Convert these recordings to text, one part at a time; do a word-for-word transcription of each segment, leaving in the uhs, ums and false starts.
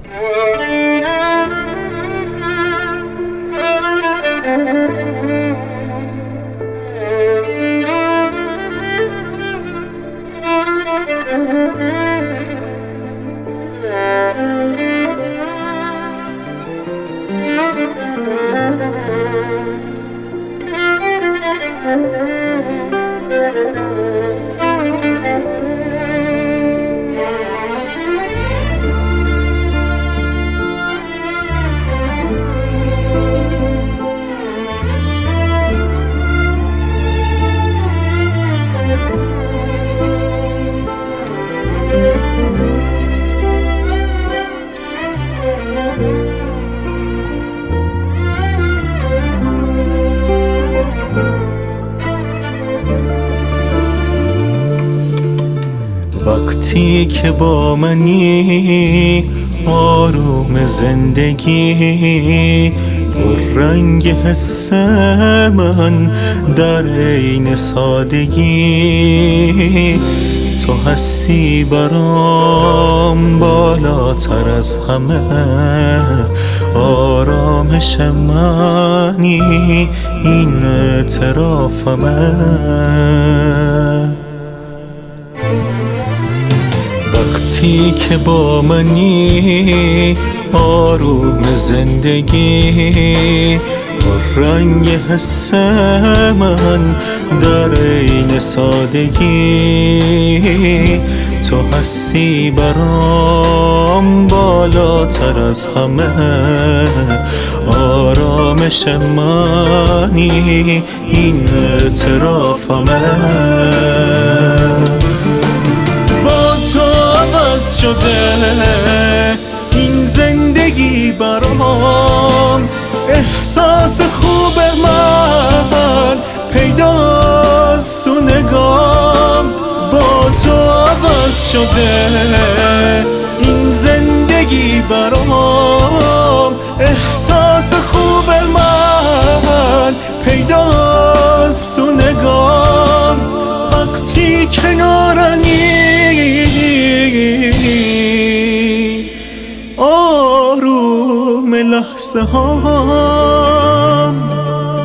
وقتی که با منی آروم زندگی، پر رنگ حس من در عین سادگی، تو هستی برام بالاتر از همه، آرامش منی این اعترافمه. وقتی که با منی آروم زندگی، پر رنگ حس من در عین سادگی، تو هستی برام بالاتر از همه، آرامش منی این اعترافمه. شده این زندگی برام، احساس خوب من پیداست تو نگام، با تو عوض شده این زندگی برام، احساس خوب من پیداست تو نگام، وقتی کنارنی آروم لحظه هام.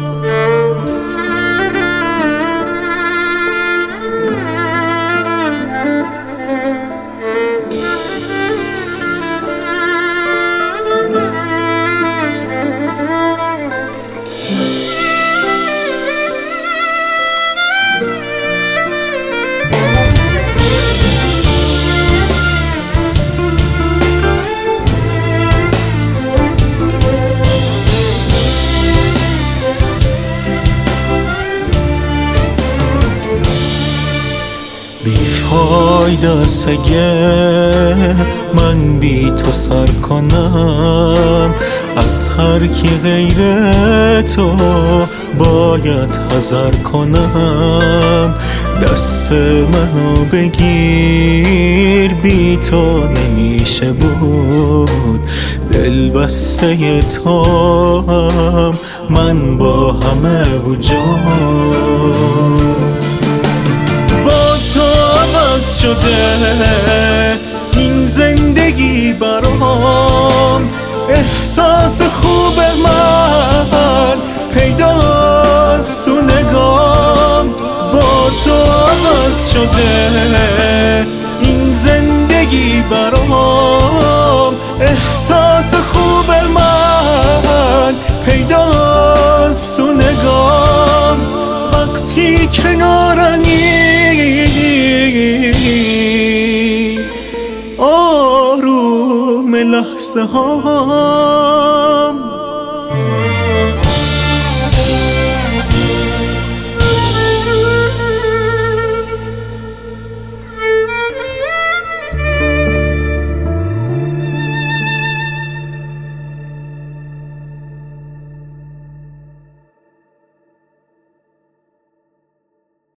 بیفاید است اگه من بی تو سر کنم، از هر کی غیر تو باید حذر کنم. دست منو بگیر، بی تو نمیشه بود، دل بسته تو هم من با همه وجود. شده این زندگی برام، احساس خوب من پیداست تو نگام، با تو عوض شده این زندگی برام، احساس خوب من پیداست تو نگام، وقتی کنارنی آروم لحظه ها.